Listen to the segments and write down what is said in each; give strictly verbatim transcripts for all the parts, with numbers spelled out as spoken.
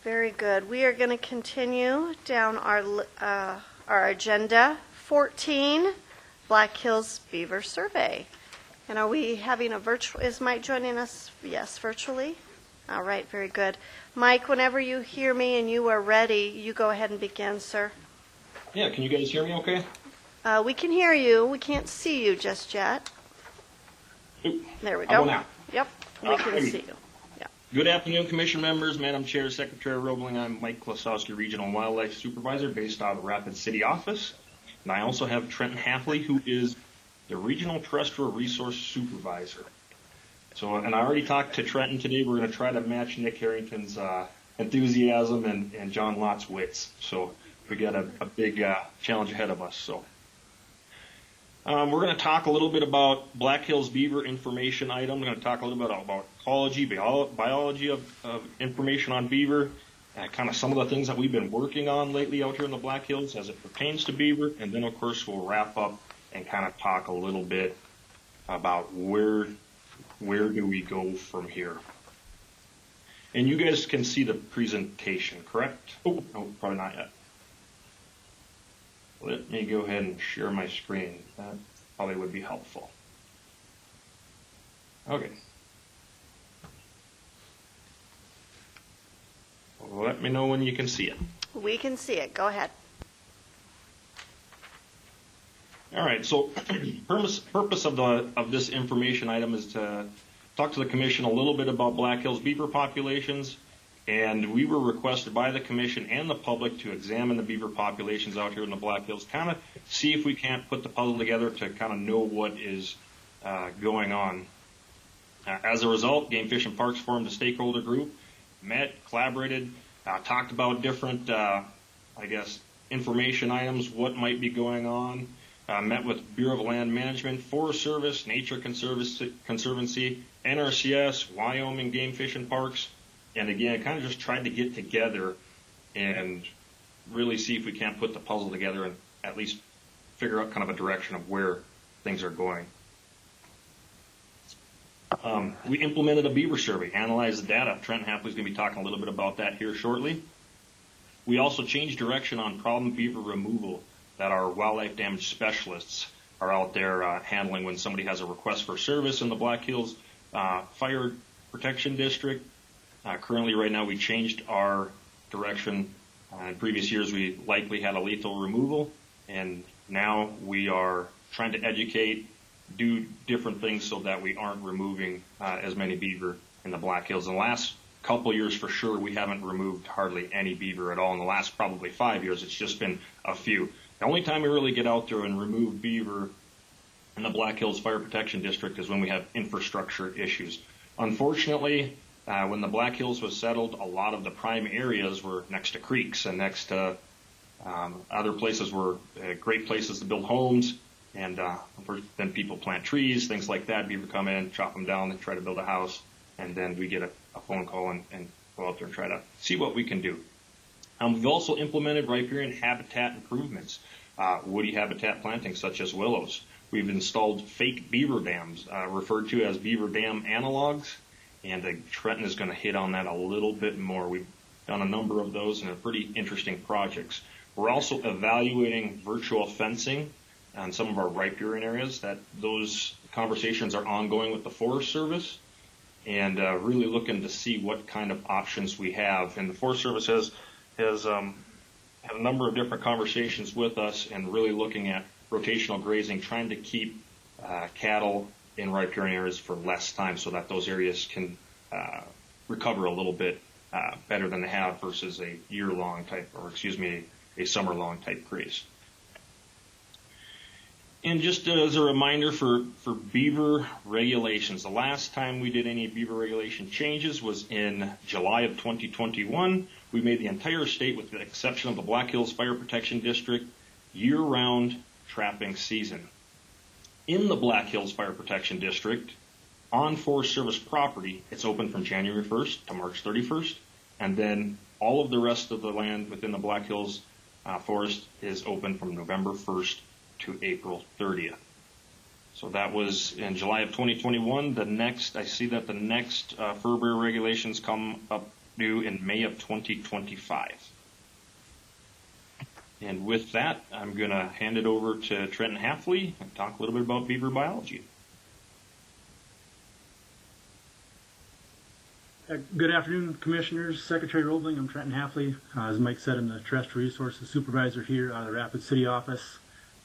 Very good. We are going to continue down our uh, our agenda. fourteen, Black Hills Beaver Survey. And are we having a virtual, is Mike joining us? Yes, virtually. All right, very good. Mike, whenever you hear me and you are ready, you go ahead and begin, sir. Yeah, can you guys hear me okay? Uh, we can hear you. We can't see you just yet. Oop. There we How go. about now? Yep, we Uh, can maybe. see you. Yeah. Good afternoon, Commission members, Madam Chair, Secretary Roebling. I'm Mike Klosowski, Regional Wildlife Supervisor based out of the Rapid City office. And I also have Trenton Hafley, who is the Regional Terrestrial Resource Supervisor. So, and I already talked to Trenton today. We're going to try to match Nick Harrington's uh, enthusiasm and, and John Lott's wits. So we got a, a big uh, challenge ahead of us. So um, we're going to talk a little bit about Black Hills Beaver information item. We're going to talk a little bit about ecology, bio biology of, of information on beaver, uh, kind of some of the things that we've been working on lately out here in the Black Hills as it pertains to beaver. And then, of course, we'll wrap up and kind of talk a little bit about where where do we go from here. And you guys can see the presentation, correct? Oh, no, probably not yet. Let me go ahead and share my screen. That probably would be helpful. Okay. Let me know when you can see it. We can see it. Go ahead. All right, so purpose, purpose of, the, of this information item is to talk to the Commission a little bit about Black Hills beaver populations, and we were requested by the Commission and the public to examine the beaver populations out here in the Black Hills, kind of see if we can't put the puzzle together to kind of know what is uh, going on. Uh, as a result, Game Fish and Parks formed a stakeholder group, met, collaborated, uh, talked about different, uh, I guess, information items, what might be going on. Uh, met with Bureau of Land Management, Forest Service, Nature Conservancy, Conservancy, N R C S, Wyoming Game Fish and Parks, and again, kind of just tried to get together and really see if we can't put the puzzle together and at least figure out kind of a direction of where things are going. Um, we implemented a beaver survey, analyzed the data. Trenton Hafley is going to be talking a little bit about that here shortly. We also changed direction on problem beaver removal that our wildlife damage specialists are out there uh, handling when somebody has a request for service in the Black Hills uh, Fire Protection District. Uh, currently, right now, we changed our direction. Uh, in previous years, we likely had a lethal removal, and now we are trying to educate, do different things so that we aren't removing uh, as many beaver in the Black Hills. In the last couple years, for sure, we haven't removed hardly any beaver at all. In the last probably five years, it's just been a few. The only time we really get out there and remove beaver in the Black Hills Fire Protection District is when we have infrastructure issues. Unfortunately, uh, when the Black Hills was settled, a lot of the prime areas were next to creeks and next to um, other places were uh, great places to build homes. And uh, then people plant trees, things like that. Beaver come in, chop them down, and try to build a house. And then we get a, a phone call and, and go out there and try to see what we can do. Um, we've also implemented riparian habitat improvements, uh, woody habitat planting such as willows. We've installed fake beaver dams, uh, referred to as beaver dam analogs, and uh, Trenton is going to hit on that a little bit more. We've done a number of those and they're pretty interesting projects. We're also evaluating virtual fencing on some of our riparian areas. That those conversations are ongoing with the Forest Service, and uh, really looking to see what kind of options we have. And the Forest Service has has um, had a number of different conversations with us and really looking at rotational grazing, trying to keep uh, cattle in riparian areas for less time so that those areas can uh, recover a little bit uh, better than they have versus a year-long type, or excuse me, a, a summer-long type graze. And just as a reminder for, for beaver regulations, the last time we did any beaver regulation changes was in July of twenty twenty-one. We made the entire state, with the exception of the Black Hills Fire Protection District, year-round trapping season. In the Black Hills Fire Protection District, on Forest Service property, it's open from January first to March thirty-first, and then all of the rest of the land within the Black Hills uh, Forest is open from November first to April thirtieth. So that was in July of twenty twenty-one. The next, I see that the next uh, fur bear regulations come up due in May of twenty twenty-five. And with that, I'm going to hand it over to Trenton Hafley and talk a little bit about beaver biology. Uh, Good afternoon, Commissioners. Secretary Roebling, I'm Trenton Hafley. Uh, as Mike said, I'm the Terrestrial Resources Supervisor here out of the Rapid City office.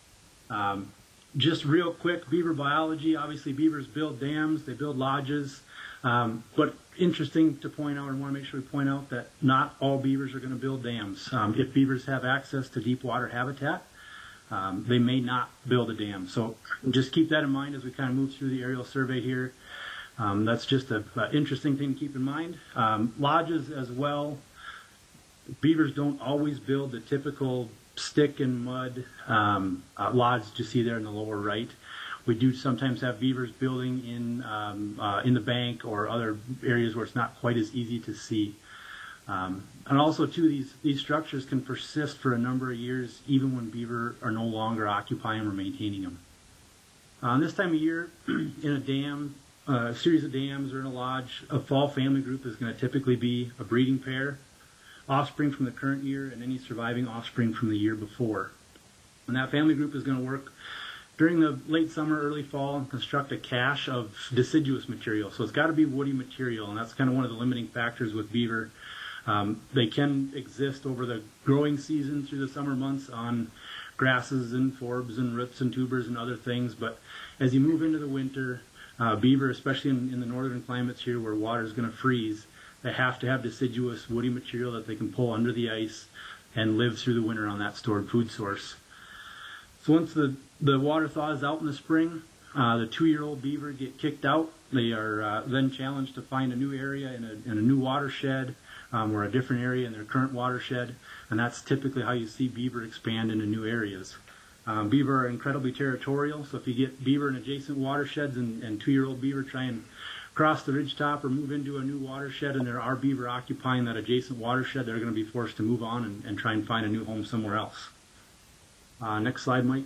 Um, just real quick, beaver biology. Obviously, beavers build dams, they build lodges. Um, but interesting to point out, and want to make sure we point out that not all beavers are going to build dams. Um, if beavers have access to deep water habitat, um, they may not build a dam. So just keep that in mind as we kind of move through the aerial survey here. Um, that's just an interesting thing to keep in mind. Um, lodges as well. Beavers don't always build the typical stick and mud um, uh, lodge that you see there in the lower right. We do sometimes have beavers building in um, uh, in the bank or other areas where it's not quite as easy to see. Um, and also, too, these, these structures can persist for a number of years even when beaver are no longer occupying or maintaining them. Uh, this time of year, in a dam, Uh, a series of dams or in a lodge, a fall family group is going to typically be a breeding pair, offspring from the current year, and any surviving offspring from the year before. And that family group is going to work during the late summer, early fall, and construct a cache of deciduous material. So it's got to be woody material, and that's kind of one of the limiting factors with beaver. Um, they can exist over the growing season through the summer months on grasses and forbs and roots and tubers and other things, but as you move into the winter, Uh, beaver, especially in, in the northern climates here where water is going to freeze, they have to have deciduous woody material that they can pull under the ice and live through the winter on that stored food source. So once the, the water thaws out in the spring, uh, the two-year-old beaver get kicked out. They are uh, then challenged to find a new area in a, in a new watershed um, or a different area in their current watershed, and that's typically how you see beaver expand into new areas. Um, beaver are incredibly territorial, so if you get beaver in adjacent watersheds and, and two-year-old beaver try and cross the ridgetop or move into a new watershed and there are beaver occupying that adjacent watershed, they're going to be forced to move on and, and try and find a new home somewhere else. Uh, next slide, Mike.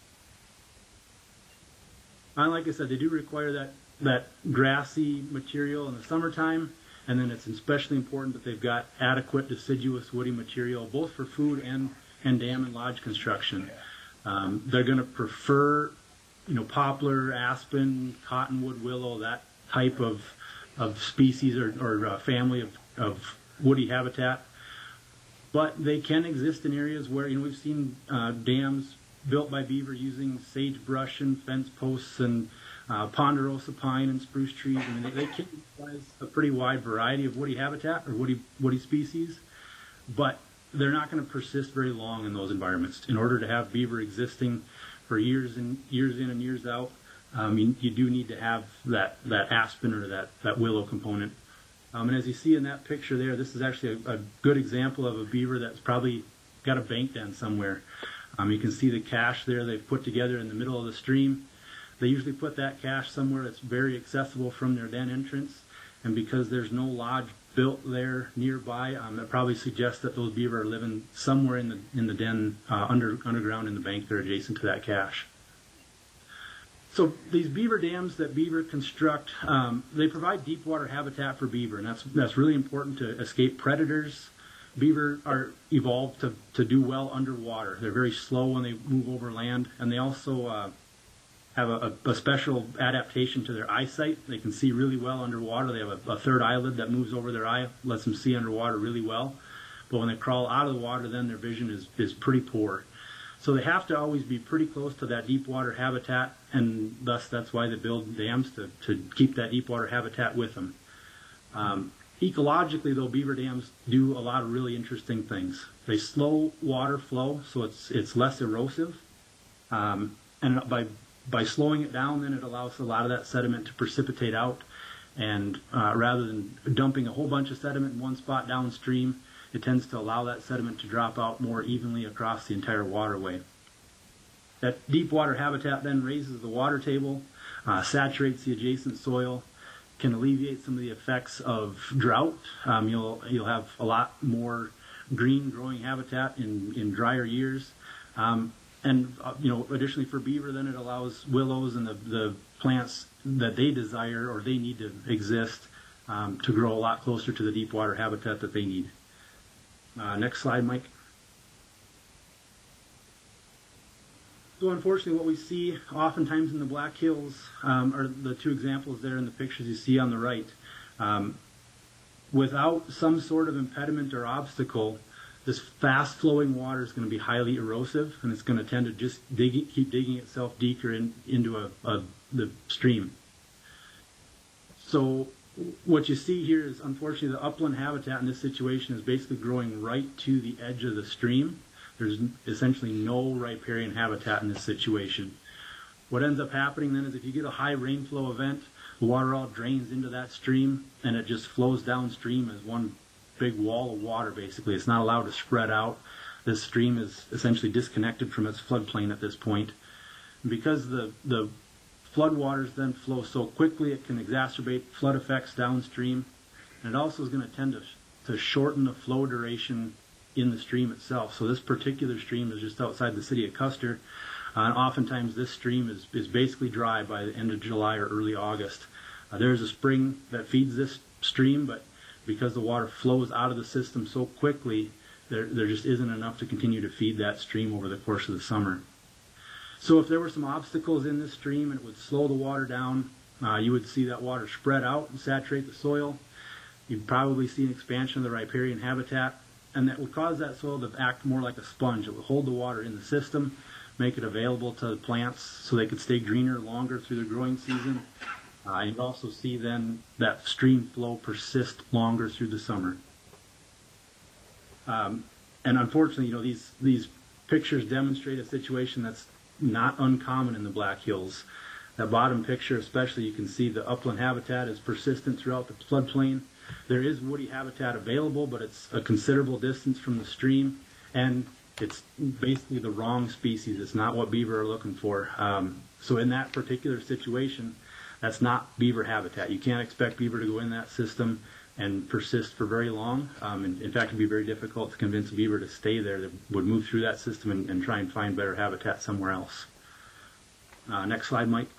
Uh, like I said, they do require that, that grassy material in the summertime, and then it's especially important that they've got adequate deciduous woody material, both for food and, and dam and lodge construction. Um, they're going to prefer, you know, poplar, aspen, cottonwood, willow, that type of of species or, or uh, family of, of woody habitat. But they can exist in areas where, you know, we've seen uh, dams built by beaver using sagebrush and fence posts and uh, ponderosa pine and spruce trees. I mean, they, they can utilize a pretty wide variety of woody habitat or woody woody species, but they're not going to persist very long in those environments. In order to have beaver existing for years and years in and years out, um, you, you do need to have that, that aspen or that, that willow component. Um, and as you see in that picture there, this is actually a, a good example of a beaver that's probably got a bank den somewhere. Um, you can see the cache there they've put together in the middle of the stream. They usually put that cache somewhere that's very accessible from their den entrance. And because there's no lodge built there nearby, um, that probably suggests that those beaver are living somewhere in the in the den uh, under underground in the bank there adjacent to that cache. So these beaver dams that beaver construct, um, they provide deep water habitat for beaver, and that's that's really important to escape predators. Beaver are evolved to, to do well underwater. They're very slow when they move over land, and they also uh, have a, a special adaptation to their eyesight. They can see really well underwater. They have a, a third eyelid that moves over their eye, lets them see underwater really well. But when they crawl out of the water, then their vision is, is pretty poor. So they have to always be pretty close to that deep water habitat, and thus that's why they build dams to, to keep that deep water habitat with them. Um, ecologically, though, beaver dams do a lot of really interesting things. They slow water flow, so it's it's less erosive. Um, and by By slowing it down, then it allows a lot of that sediment to precipitate out. And uh, rather than dumping a whole bunch of sediment in one spot downstream, it tends to allow that sediment to drop out more evenly across the entire waterway. That deep water habitat then raises the water table, uh, saturates the adjacent soil, can alleviate some of the effects of drought. Um, you'll you'll have a lot more green growing habitat in, in drier years. Um, And, uh, you know, additionally for beaver, then it allows willows and the, the plants that they desire or they need to exist um, to grow a lot closer to the deep water habitat that they need. Uh, next slide, Mike. So unfortunately, what we see oftentimes in the Black Hills um, are the two examples there in the pictures you see on the right. Um, without some sort of impediment or obstacle, this fast-flowing water is going to be highly erosive, and it's going to tend to just dig, keep digging itself deeper in, into a, a, the stream. So what you see here is, unfortunately, the upland habitat in this situation is basically growing right to the edge of the stream. There's essentially no riparian habitat in this situation. What ends up happening then is if you get a high rainflow event, the water all drains into that stream, and it just flows downstream as one big wall of water, basically. It's not allowed to spread out. This stream is essentially disconnected from its floodplain at this point. And because the, the floodwaters then flow so quickly, it can exacerbate flood effects downstream, and it also is going to tend to, to shorten the flow duration in the stream itself. So this particular stream is just outside the city of Custer, uh, and oftentimes this stream is, is basically dry by the end of July or early August. Uh, there's a spring that feeds this stream, but because the water flows out of the system so quickly, there, there just isn't enough to continue to feed that stream over the course of the summer. So if there were some obstacles in this stream and it would slow the water down, uh, you would see that water spread out and saturate the soil. You'd probably see an expansion of the riparian habitat, and that would cause that soil to act more like a sponge. It would hold the water in the system, make it available to the plants so they could stay greener longer through the growing season. Uh, you'd also see then that stream flow persist longer through the summer. Um, and unfortunately, you know, these, these pictures demonstrate a situation that's not uncommon in the Black Hills. That bottom picture especially, you can see the upland habitat is persistent throughout the floodplain. There is woody habitat available, but it's a considerable distance from the stream, and it's basically the wrong species. It's not what beaver are looking for. Um, so in that particular situation, that's not beaver habitat. You can't expect beaver to go in that system and persist for very long. Um, in, in fact, it'd be very difficult to convince a beaver to stay there. They would move through that system and, and try and find better habitat somewhere else. Uh, next slide, Mike.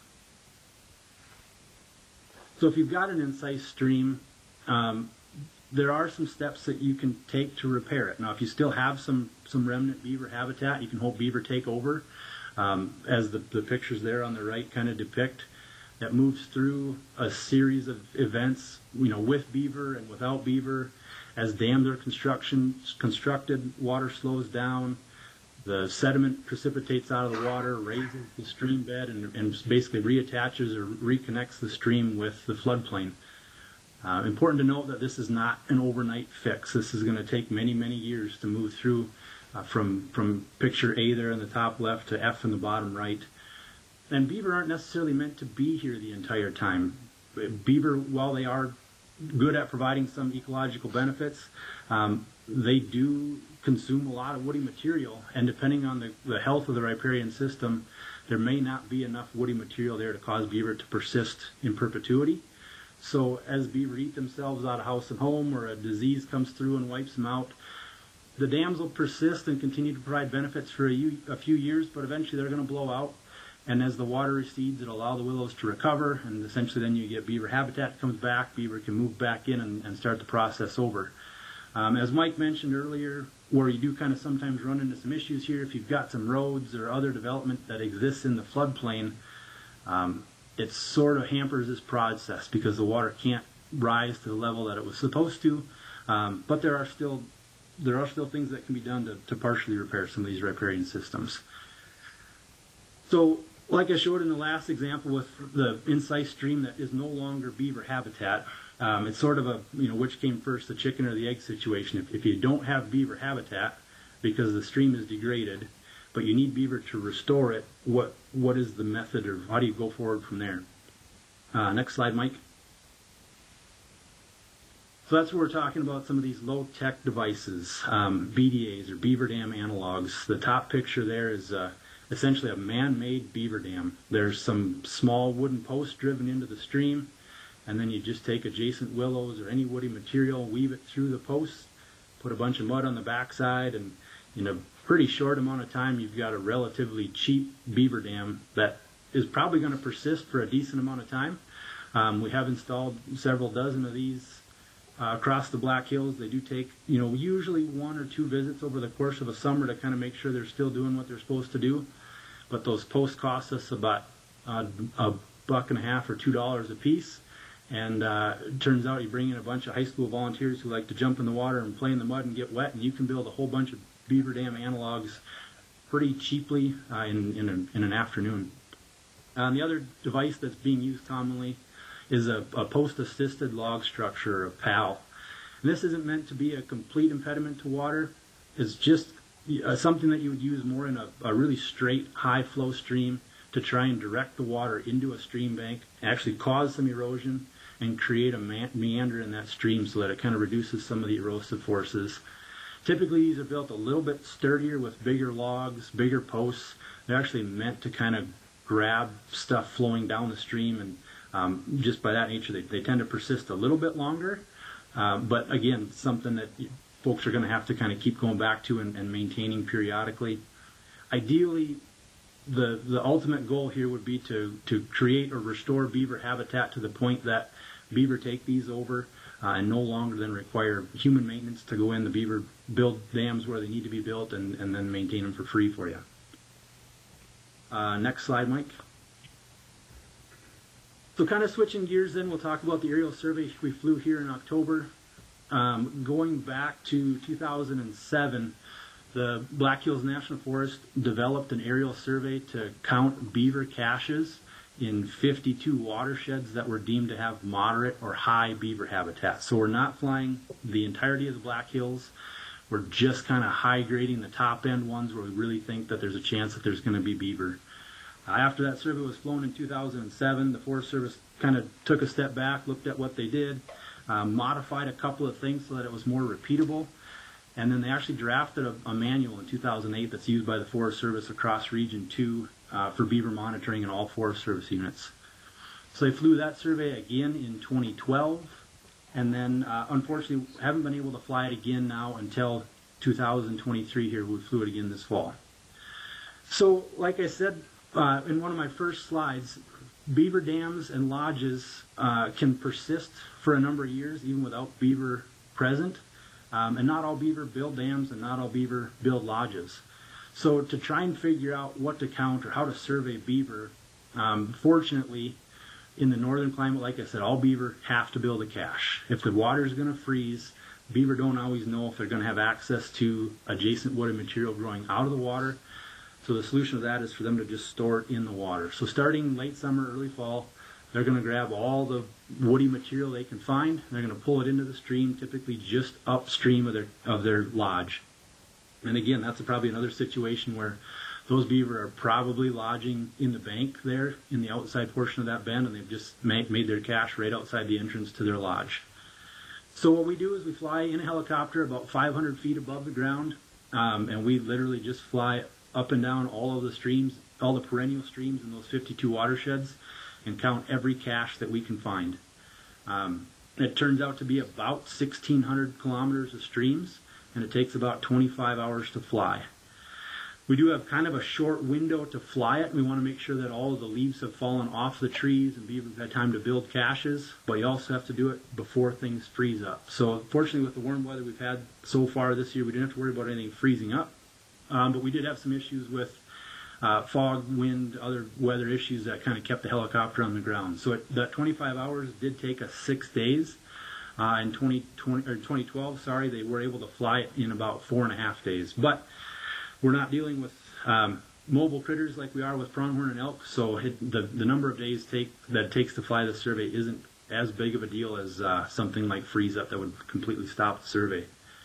So if you've got an incised stream, um, there are some steps that you can take to repair it. Now, if you still have some, some remnant beaver habitat, you can hope beaver take over, um, as the, the pictures there on the right kind of depict. That moves through a series of events, you know, with beaver and without beaver. As dams are construction, constructed, water slows down, the sediment precipitates out of the water, raises the stream bed, and, and basically reattaches or reconnects the stream with the floodplain. Uh, important to note that this is not an overnight fix. This is going to take many, many years to move through uh, from, from picture A there in the top left to F in the bottom right. And beaver aren't necessarily meant to be here the entire time. Beaver, while they are good at providing some ecological benefits, um, they do consume a lot of woody material, and depending on the, the health of the riparian system, there may not be enough woody material there to cause beaver to persist in perpetuity. So as beaver eat themselves out of house and home, or a disease comes through and wipes them out, the dams will persist and continue to provide benefits for a, a few years, but eventually they're going to blow out. And as the water recedes, it'll allow the willows to recover, and essentially then you get beaver habitat comes back, beaver can move back in and, and start the process over. Um, as Mike mentioned earlier, where you do kind of sometimes run into some issues here, if you've got some roads or other development that exists in the floodplain, um, it sort of hampers this process because the water can't rise to the level that it was supposed to. Um, but there are still there are still things that can be done to, to partially repair some of these riparian systems. So, like I showed in the last example with the incised stream that is no longer beaver habitat, um, it's sort of a, you know, which came first, the chicken or the egg situation. If, if you don't have beaver habitat because the stream is degraded, but you need beaver to restore it, what what is the method, or how do you go forward from there? Uh, next slide, Mike. So that's where we're talking about some of these low-tech devices, um, B D As or beaver dam analogs. The top picture there is uh, essentially a man-made beaver dam. There's some small wooden posts driven into the stream, and then you just take adjacent willows or any woody material, weave it through the posts, put a bunch of mud on the backside, and in a pretty short amount of time you've got a relatively cheap beaver dam that is probably going to persist for a decent amount of time. Um, we have installed several dozen of these uh, across the Black Hills. They do take, you know, usually one or two visits over the course of a summer to kind of make sure they're still doing what they're supposed to do. But those posts cost us about uh, a buck and a half or two dollars a piece. And uh, it turns out you bring in a bunch of high school volunteers who like to jump in the water and play in the mud and get wet, and you can build a whole bunch of beaver dam analogs pretty cheaply uh, in, in, a, in an afternoon. Uh, the other device that's being used commonly is a, a post-assisted log structure, a P A L. And this isn't meant to be a complete impediment to water. It's just uh, something that you would use more in a, a really straight, high-flow stream to try and direct the water into a stream bank, actually cause some erosion, and create a me- meander in that stream so that it kind of reduces some of the erosive forces. Typically, these are built a little bit sturdier with bigger logs, bigger posts. They're actually meant to kind of grab stuff flowing down the stream, and um, just by that nature, they, they tend to persist a little bit longer. Uh, but again, something that folks are going to have to kind of keep going back to and, and maintaining periodically. Ideally, the the ultimate goal here would be to, to create or restore beaver habitat to the point that beaver take these over uh, and no longer then require human maintenance to go in. The beaver build dams where they need to be built and, and then maintain them for free for you. Uh, next slide, Mike. So kind of switching gears then, we'll talk about the aerial survey we flew here in October. Um, going back to two thousand seven, the Black Hills National Forest developed an aerial survey to count beaver caches in fifty-two watersheds that were deemed to have moderate or high beaver habitat. So we're not flying the entirety of the Black Hills. We're just kind of high grading the top end ones where we really think that there's a chance that there's going to be beaver. Uh, after that survey was flown in two thousand seven, the Forest Service kind of took a step back, looked at what they did, uh, modified a couple of things so that it was more repeatable. And then they actually drafted a, a manual in two thousand eight that's used by the Forest Service across Region two uh, for beaver monitoring in all Forest Service units. So they flew that survey again in twenty twelve, and then uh, unfortunately haven't been able to fly it again now until two thousand twenty-three here. We flew it again this fall. So like I said uh, in one of my first slides, beaver dams and lodges uh, can persist for a number of years even without beaver present. Um, and not all beaver build dams and not all beaver build lodges. So to try and figure out what to count or how to survey beaver, um, fortunately, in the northern climate, like I said, all beaver have to build a cache. If the water is going to freeze, beaver don't always know if they're going to have access to adjacent wooded material growing out of the water. So the solution to that is for them to just store it in the water. So starting late summer, early fall, they're going to grab all the woody material they can find. They're going to pull it into the stream, typically just upstream of their of their lodge. And again, that's probably another situation where those beaver are probably lodging in the bank there in the outside portion of that bend, and they've just made, made their cache right outside the entrance to their lodge. So what we do is we fly in a helicopter about five hundred feet above the ground, um, and we literally just fly up and down all of the streams, all the perennial streams in those fifty-two watersheds, and count every cache that we can find. Um, it turns out to be about sixteen hundred kilometers of streams, and it takes about twenty-five hours to fly. We do have kind of a short window to fly it. We want to make sure that all of the leaves have fallen off the trees and beaver have had time to build caches, but you also have to do it before things freeze up. So fortunately, with the warm weather we've had so far this year, we didn't have to worry about anything freezing up, um, but we did have some issues with Uh, fog, wind, other weather issues that kind of kept the helicopter on the ground. So it, that twenty-five hours did take us six days. Uh, in twenty twenty, or twenty twelve, sorry, they were able to fly it in about four and a half days. But we're not dealing with um, mobile critters like we are with pronghorn and elk, so it, the, the number of days take, that it takes to fly the survey isn't as big of a deal as uh, something like freeze up that would completely stop the survey.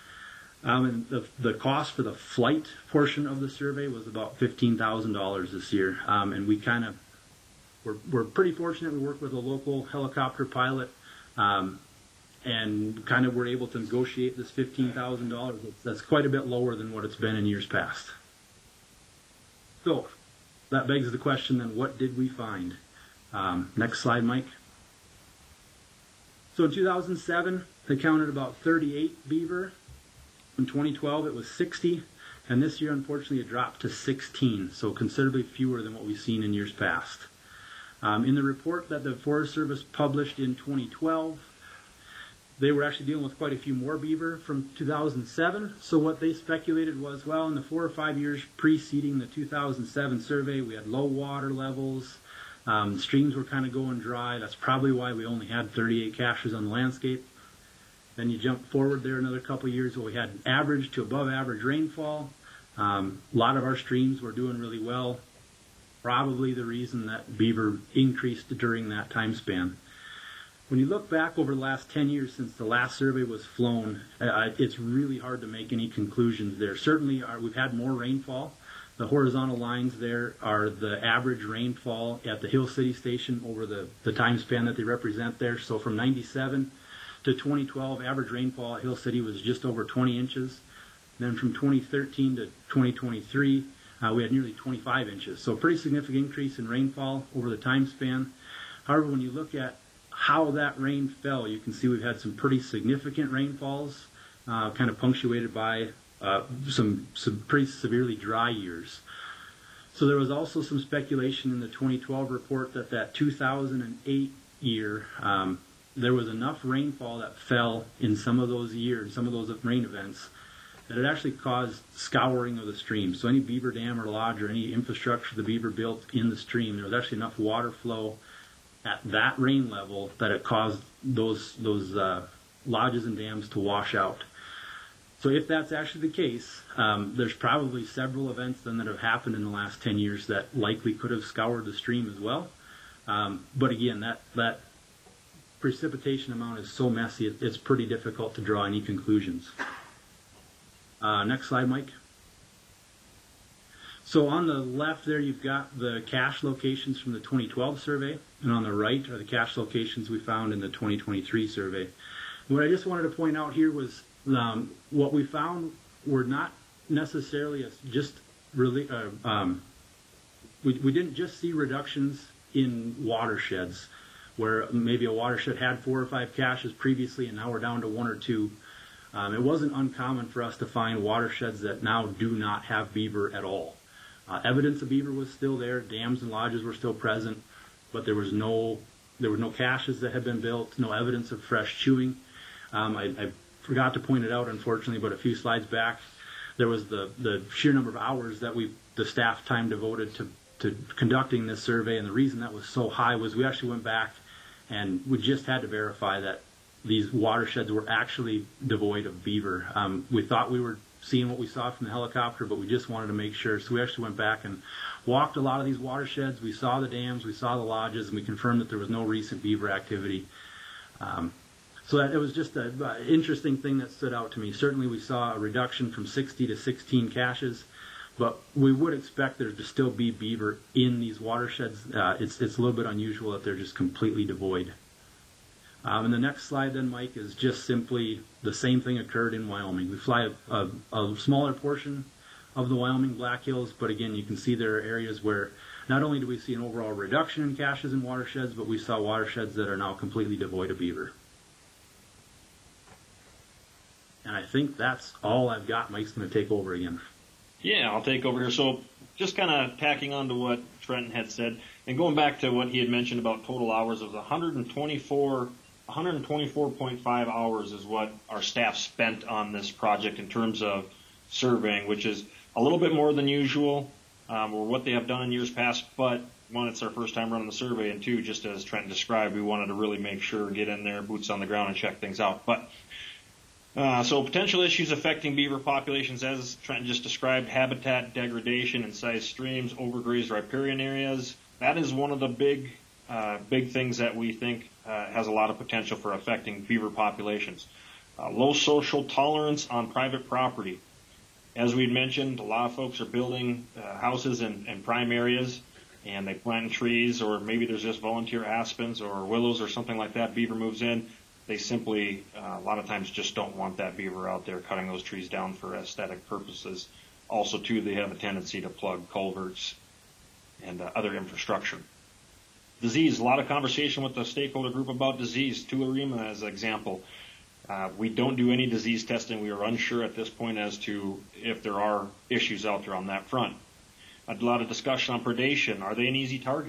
Um, and the, the cost for the flight portion of the survey was about fifteen thousand dollars this year. Um, and we kind of, we're, we're pretty fortunate. We work with a local helicopter pilot um, and kind of were able to negotiate this fifteen thousand dollars. That's quite a bit lower than what it's been in years past. So that begs the question then, what did we find? Um, next slide, Mike. So in two thousand seven, they counted about thirty-eight beaver. In twenty twelve, it was sixty, and this year, unfortunately, it dropped to sixteen, so considerably fewer than what we've seen in years past. Um, in the report that the Forest Service published in twenty twelve, they were actually dealing with quite a few more beaver from two thousand seven. So what they speculated was, well, in the four or five years preceding the two thousand seven survey, we had low water levels. Um, streams were kind of going dry. That's probably why we only had thirty-eight caches on the landscape. Then you jump forward there another couple of years where we had average to above average rainfall. Um, a lot of our streams were doing really well. Probably the reason that beaver increased during that time span. When you look back over the last ten years since the last survey was flown, uh, it's really hard to make any conclusions there. Certainly our, we've had more rainfall. The horizontal lines there are the average rainfall at the Hill City Station over the, the time span that they represent there. So from ninety-seven to twenty twelve, average rainfall at Hill City was just over twenty inches. Then from twenty thirteen to twenty twenty-three, uh, we had nearly twenty-five inches. So a pretty significant increase in rainfall over the time span. However, when you look at how that rain fell, you can see we've had some pretty significant rainfalls, uh, kind of punctuated by uh, some, some pretty severely dry years. So there was also some speculation in the twenty twelve report that that two thousand eight year, um, there was enough rainfall that fell in some of those years, some of those rain events, that it actually caused scouring of the stream. So any beaver dam or lodge or any infrastructure the beaver built in the stream, there was actually enough water flow at that rain level that it caused those those uh, lodges and dams to wash out. So if that's actually the case, um, there's probably several events then that have happened in the last ten years that likely could have scoured the stream as well. Um, but again, that, that precipitation amount is so messy, it, it's pretty difficult to draw any conclusions. Uh, next slide, Mike. So on the left there, you've got the cache locations from the twenty twelve survey, and on the right are the cache locations we found in the twenty twenty-three survey. And what I just wanted to point out here was um, what we found were not necessarily a, just really, uh, um, we, we didn't just see reductions in watersheds, where maybe a watershed had four or five caches previously and now we're down to one or two. Um, it wasn't uncommon for us to find watersheds that now do not have beaver at all. Uh, evidence of beaver was still there, dams and lodges were still present, but there was no there were no caches that had been built, no evidence of fresh chewing. Um, I, I forgot to point it out, unfortunately, but a few slides back, there was the, the sheer number of hours that we the staff time devoted to, to conducting this survey, and the reason that was so high was we actually went back and we just had to verify that these watersheds were actually devoid of beaver. Um, we thought we were seeing what we saw from the helicopter, but we just wanted to make sure. So we actually went back and walked a lot of these watersheds. We saw the dams, we saw the lodges, and we confirmed that there was no recent beaver activity. Um, so that it was just an interesting thing that stood out to me. Certainly we saw a reduction from sixty to sixteen caches, but we would expect there to still be beaver in these watersheds. Uh, it's, it's a little bit unusual that they're just completely devoid. Um, and the next slide then, Mike, is just simply the same thing occurred in Wyoming. We fly a, a, a smaller portion of the Wyoming Black Hills, but again, you can see there are areas where not only do we see an overall reduction in caches and watersheds, but we saw watersheds that are now completely devoid of beaver. And I think that's all I've got. Mike's going to take over again. Yeah, I'll take over here. So just kind of tacking on to what Trenton had said, and going back to what he had mentioned about total hours, it was one hundred twenty-four, one hundred twenty-four point five hours is what our staff spent on this project in terms of surveying, which is a little bit more than usual, um, or what they have done in years past, but one, it's our first time running the survey, and two, just as Trenton described, we wanted to really make sure, get in there, boots on the ground, and check things out. But Uh, so potential issues affecting beaver populations, as Trenton just described, habitat degradation in sized streams, overgrazed riparian areas. That is one of the big, uh, big things that we think uh, has a lot of potential for affecting beaver populations. Uh, low social tolerance on private property. As we mentioned, a lot of folks are building uh, houses in, in prime areas, and they plant trees, or maybe there's just volunteer aspens or willows or something like that. Beaver moves in. They simply, uh, a lot of times, just don't want that beaver out there cutting those trees down for aesthetic purposes. Also, too, they have a tendency to plug culverts and uh, other infrastructure. Disease, a lot of conversation with the stakeholder group about disease. Tularemia as an example. Uh, we don't do any disease testing. We are unsure at this point as to if there are issues out there on that front. A lot of discussion on predation. Are they an easy target?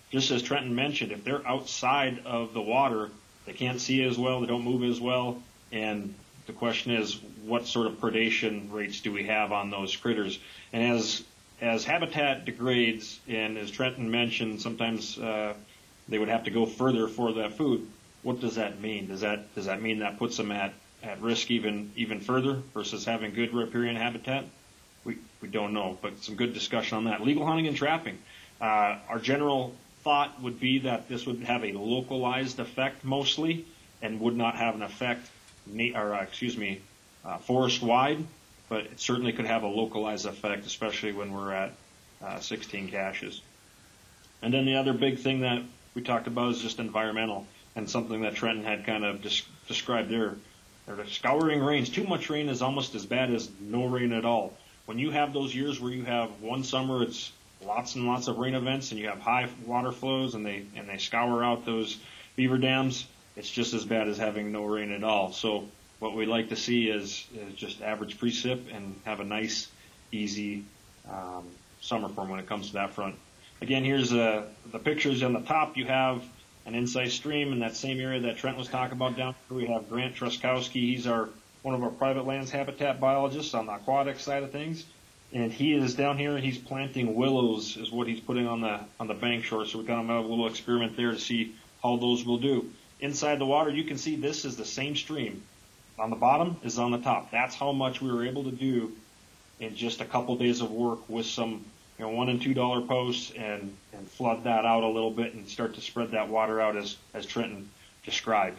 just as Trenton mentioned, if they're outside of the water, they can't see as well, they don't move as well, and the question is, what sort of predation rates do we have on those critters? And as as habitat degrades, and as Trenton mentioned, sometimes uh, they would have to go further for that food. What does that mean? Does that does that mean that puts them at, at risk even even further versus having good riparian habitat? We we don't know, but some good discussion on that. Legal hunting and trapping. Uh, our general thought would be that this would have a localized effect mostly, and would not have an effect, or uh, excuse me, uh, forest wide. But it certainly could have a localized effect, especially when we're at uh, sixteen caches. And then the other big thing that we talked about is just environmental, and something that Trenton had kind of des- described there. They're scouring rains. Too much rain is almost as bad as no rain at all. When you have those years where you have one summer, it's lots and lots of rain events, and you have high water flows, and they and they scour out those beaver dams, it's just as bad as having no rain at all. So what we like to see is, is just average precip and have a nice, easy um, summer for them when it comes to that front. Again, here's uh, the pictures on the top. You have an incised stream in that same area that Trent was talking about down here. We have Grant Truskowski. He's our one of our private lands habitat biologists on the aquatic side of things. And he is down here. He's planting willows is what he's putting on the on the bank shore. So we've got him a little experiment there to see how those will do. Inside the water, you can see this is the same stream. On the bottom is on the top. That's how much we were able to do in just a couple days of work with some, you know, one and two dollar posts, and and flood that out a little bit and start to spread that water out as as Trenton described.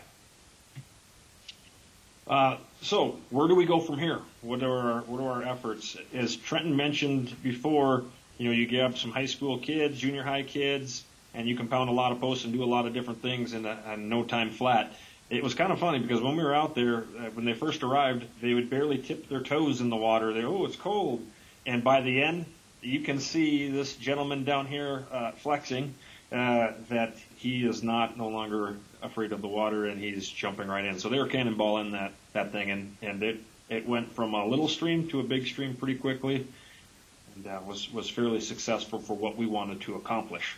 Uh, so where do we go from here? What are our, what are our efforts? As Trenton mentioned before, you know, you grab some high school kids, junior high kids, and you compound a lot of posts and do a lot of different things in a, a no time flat. It was kind of funny because when we were out there, uh, when they first arrived, they would barely tip their toes in the water. They, oh, it's cold. And by the end, you can see this gentleman down here uh, flexing uh, that he is not no longer afraid of the water, and he's jumping right in. So they were cannonballing that, that thing, and, and it, it went from a little stream to a big stream pretty quickly, and uh, was, was fairly successful for what we wanted to accomplish.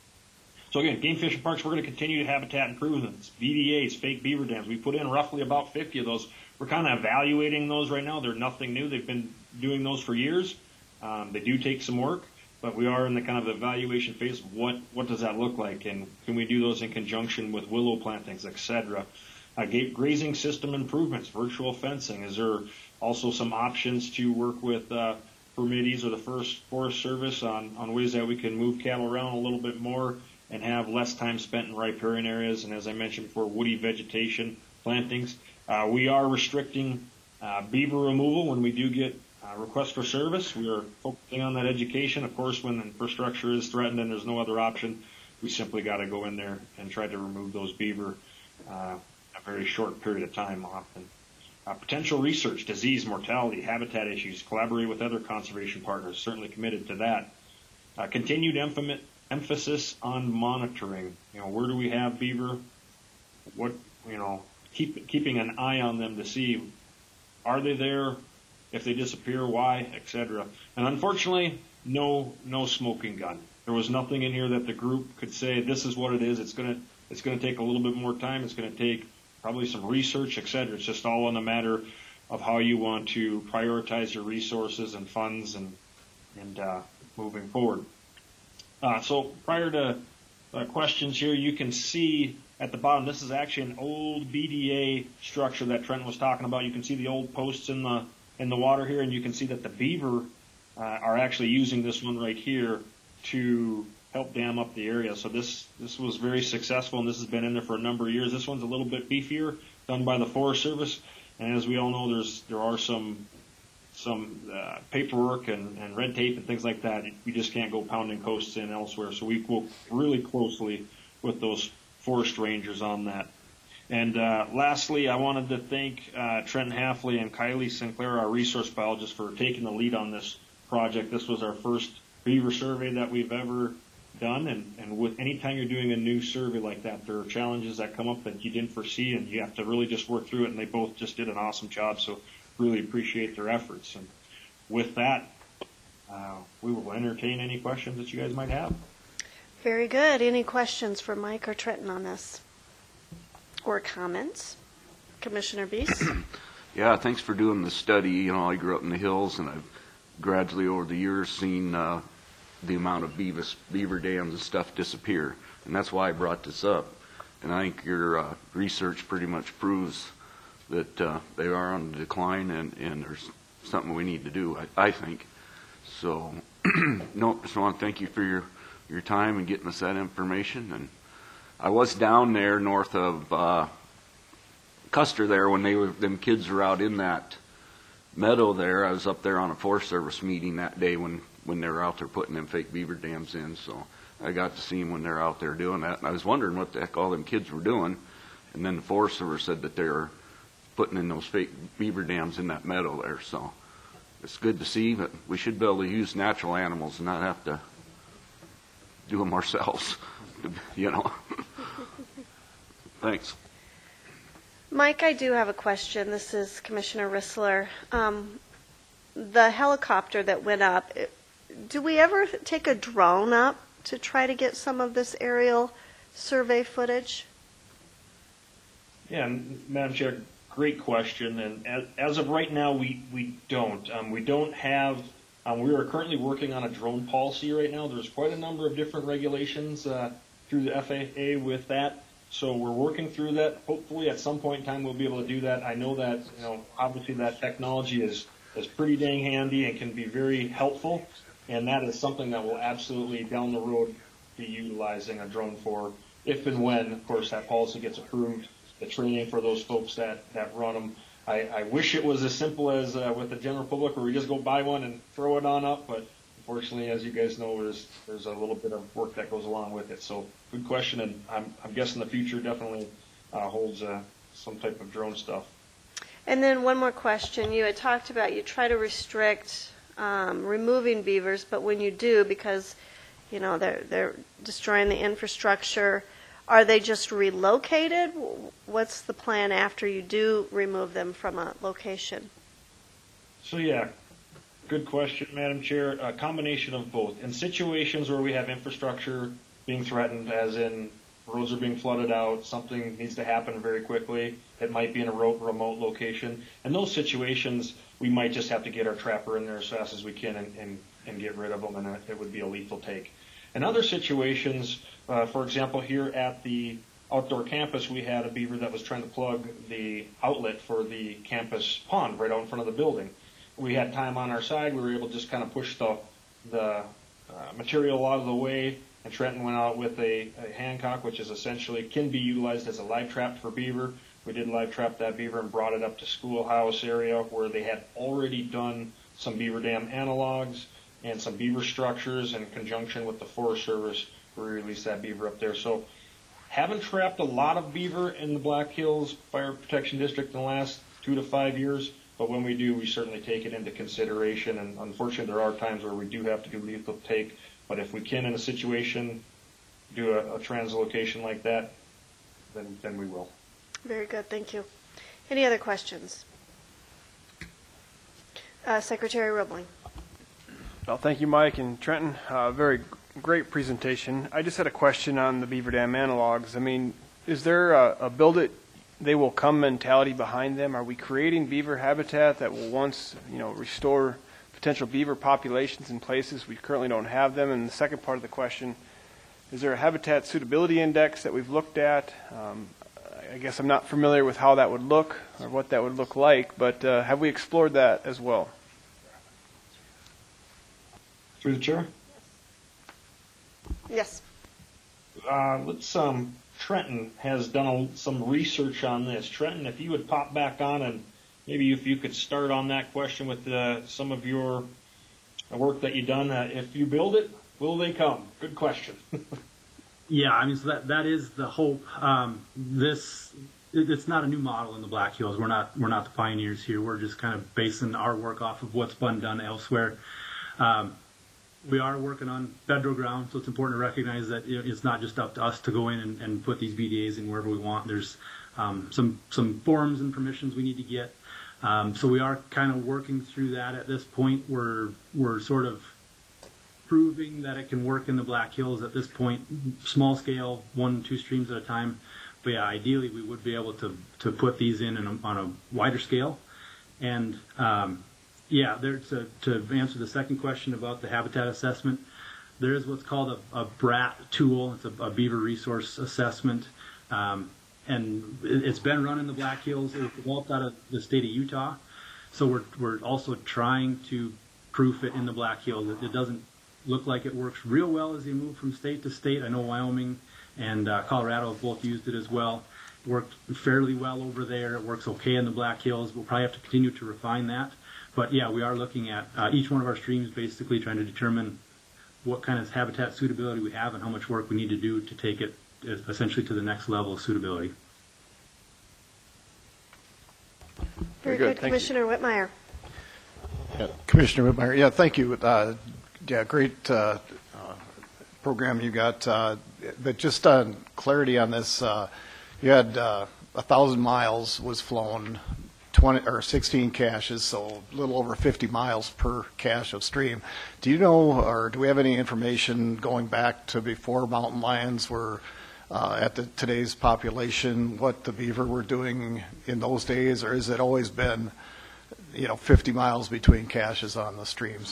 So again, game fish and parks, we're going to continue habitat improvements, V D As, fake beaver dams. We put in roughly about fifty of those. We're kind of evaluating those right now. They're nothing new. They've been doing those for years. Um, they do take some work, but we are in the kind of evaluation phase. What what does that look like, and can we do those in conjunction with willow plantings, et cetera? Uh, grazing system improvements, virtual fencing. Is there also some options to work with uh, permittees or the first Forest Service on, on ways that we can move cattle around a little bit more and have less time spent in riparian areas, and as I mentioned before, woody vegetation plantings. Uh, we are restricting uh, beaver removal when we do get uh, requests for service. We are focusing on that education. Of course, when infrastructure is threatened and there's no other option, we simply got to go in there and try to remove those beaver uh, a very short period of time often. Uh, potential research, disease, mortality, habitat issues, collaborate with other conservation partners, certainly committed to that. Uh, continued emph- emphasis on monitoring. You know, where do we have beaver? What, you know, keep keeping an eye on them to see, are they there? If they disappear, why, et cetera. And unfortunately, no no smoking gun. There was nothing in here that the group could say, this is what it is. It's gonna it's gonna take a little bit more time. It's gonna take probably some research, et cetera. It's just all in a matter of how you want to prioritize your resources and funds and and uh, moving forward. Uh, so prior to uh, questions here, you can see at the bottom, this is actually an old B D A structure that Trent was talking about. You can see the old posts in the in the water here, and you can see that the beaver uh, are actually using this one right here to help dam up the area. So this this was very successful, and this has been in there for a number of years. This one's a little bit beefier, done by the Forest Service, and as we all know, there's there are some some uh, paperwork and, and red tape and things like that. We just can't go pounding coasts in elsewhere. So we work really closely with those forest rangers on that. And uh, lastly, I wanted to thank uh, Trent Hafley and Kylie Sinclair, our resource biologists, for taking the lead on this project. This was our first beaver survey that we've ever done, and, and with any time you're doing a new survey like that, there are challenges that come up that you didn't foresee, and you have to really just work through it, and they both just did an awesome job, so really appreciate their efforts. And with that, uh, we will entertain any questions that you guys might have. Very good. Any questions for Mike or Trenton on this? Or comments? Commissioner Beese? Yeah, thanks for doing the study. You know, I grew up in the hills, and I've gradually over the years seen uh, the amount of beavis, beaver dams and stuff disappear, and that's why I brought this up. And I think your uh, research pretty much proves that uh, they are on the decline, and, and there's something we need to do, I, I think. So, no, just want to thank you for your, your time and getting us that information. And I was down there north of uh, Custer there when they were, them kids were out in that meadow there. I was up there on a Forest Service meeting that day when, when they were out there putting them fake beaver dams in. So I got to see them when they're out there doing that. And I was wondering what the heck all them kids were doing. And then the Forest Service said that they were putting in those fake beaver dams in that meadow there. So it's good to see, but we should be able to use natural animals and not have to do them ourselves, you know. Thanks. Mike, I do have a question. This is Commissioner Rissler. Um, the helicopter that went up, it- do we ever take a drone up to try to get some of this aerial survey footage? Yeah, and Madam Chair, great question. And as, as of right now, we, we don't. Um, we don't have, um, we are currently working on a drone policy right now. There's quite a number of different regulations uh, through the F A A with that. So we're working through that. Hopefully at some point in time we'll be able to do that. I know that, you know, obviously that technology is, is pretty dang handy and can be very helpful. And that is something that will absolutely down the road be utilizing a drone for if and when, of course, that policy gets approved. The training for those folks that, that run them. I, I wish it was as simple as uh, with the general public where we just go buy one and throw it on up, but unfortunately, as you guys know, there's there's a little bit of work that goes along with it. So good question, and I'm, I'm guessing the future definitely uh, holds uh, some type of drone stuff. And then one more question. You had talked about you try to restrict um, removing beavers, but when you do, because you know they're they're destroying the infrastructure, are they just relocated? What's the plan after you do remove them from a location? So yeah, good question, Madam Chair. A combination of both. In situations where we have infrastructure being threatened, as in roads are being flooded out, something needs to happen very quickly, it might be in a remote location. In those situations, we might just have to get our trapper in there as fast as we can and, and, and get rid of them, and it would be a lethal take. In other situations, uh, for example, here at the outdoor campus, we had a beaver that was trying to plug the outlet for the campus pond right out in front of the building. We had time on our side. We were able to just kind of push the, the uh, material out of the way, and Trenton went out with a, a Hancock, which is essentially can be utilized as a live trap for beaver. We did live trap that beaver and brought it up to schoolhouse area where they had already done some beaver dam analogs and some beaver structures in conjunction with the Forest Service. We released that beaver up there. So haven't trapped a lot of beaver in the Black Hills Fire Protection District in the last two to five years, but when we do, we certainly take it into consideration. And unfortunately, there are times where we do have to do lethal take, but if we can in a situation do a, a translocation like that, then, then we will. Very good, thank you. Any other questions? Uh, Secretary Roebling. Well, thank you, Mike and Trenton. Uh, very great presentation. I just had a question on the beaver dam analogs. I mean, is there a, a build it, they will come mentality behind them? Are we creating beaver habitat that will once, you know, restore potential beaver populations in places we currently don't have them? And the second part of the question, is there a habitat suitability index that we've looked at? Um, I guess I'm not familiar with how that would look or what that would look like, but uh, have we explored that as well? Through the chair? Yes. Uh, let's, um, Trenton has done a, some research on this. Trenton, if you would pop back on and maybe if you could start on that question with uh, some of your work that you've done. Uh, if you build it, will they come? Good question. Yeah, I mean, so that that is the hope. Um, this it, it's not a new model in the Black Hills. We're not we're not the pioneers here. We're just kind of basing our work off of what's been done elsewhere. Um, we are working on federal ground, so it's important to recognize that it's not just up to us to go in and, and put these B D As in wherever we want. There's um, some some forms and permissions we need to get. Um, so we are kind of working through that at this point. We're we're sort of proving that it can work in the Black Hills at this point, small scale, one, two streams at a time. But yeah, ideally we would be able to, to put these in, in a, on a wider scale. And um, yeah, there, to, to answer the second question about the habitat assessment, there is what's called a, a BRAT tool. It's a, a beaver resource assessment. Um, and it, it's been run in the Black Hills. It was developed out of the state of Utah. So we're, we're also trying to proof it in the Black Hills. It, it doesn't look like it works real well as you move from state to state. I know Wyoming and uh, Colorado have both used it as well. It worked fairly well over there. It works okay in the Black Hills. We'll probably have to continue to refine that. But yeah, we are looking at uh, each one of our streams, basically trying to determine what kind of habitat suitability we have and how much work we need to do to take it essentially to the next level of suitability. Very good, good, thank you. Commissioner Whitmire. Yeah, Commissioner Whitmire, yeah, thank you. Uh, yeah, great uh, uh, program you got. Uh, but just on clarity on this, uh, you had uh, a thousand miles was flown, twenty or sixteen caches, so a little over fifty miles per cache of stream. Do you know, or do we have any information going back to before mountain lions were uh, at the, today's population, what the beaver were doing in those days, or has it always been, you know, fifty miles between caches on the streams?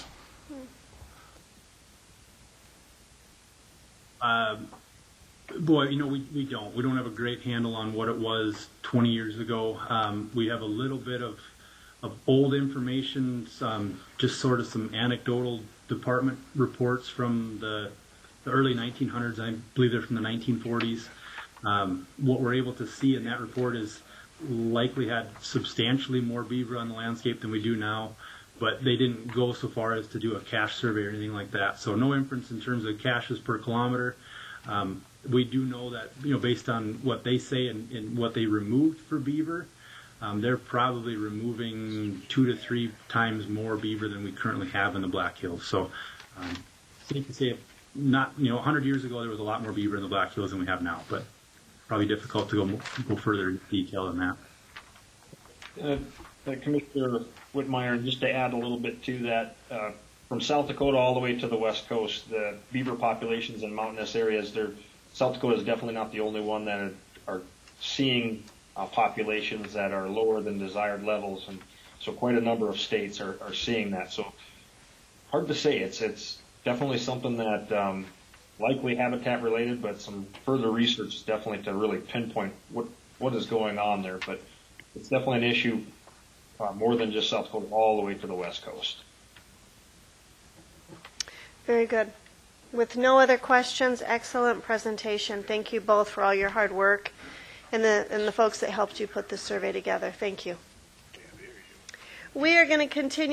Um, boy, you know, we, we don't. We don't have a great handle on what it was twenty years ago. Um, we have a little bit of, of old information, some, just sort of some anecdotal department reports from the, the early nineteen hundreds. I believe they're from the nineteen forties. Um, what we're able to see in that report is likely had substantially more beaver on the landscape than we do now, but they didn't go so far as to do a cache survey or anything like that. So no inference in terms of caches per kilometer. Um, we do know that, you know, based on what they say and, and what they removed for beaver, um, they're probably removing two to three times more beaver than we currently have in the Black Hills. So um, safe to say, not, you know, one hundred years ago there was a lot more beaver in the Black Hills than we have now, but probably difficult to go go further in detail than that. Uh, uh, Commissioner Whitmire, and just to add a little bit to that, uh, from South Dakota all the way to the West Coast, the beaver populations in mountainous areas, they're, South Dakota is definitely not the only one that are seeing uh, populations that are lower than desired levels, and so quite a number of states are, are seeing that. So hard to say. It's it's definitely something that um, likely habitat related, but some further research is definitely to really pinpoint what what is going on there. But it's definitely an issue uh, more than just South Dakota, all the way to the West Coast. Very good. With no other questions, excellent presentation. Thank you both for all your hard work and the, and the folks that helped you put this survey together. Thank you. We are going to continue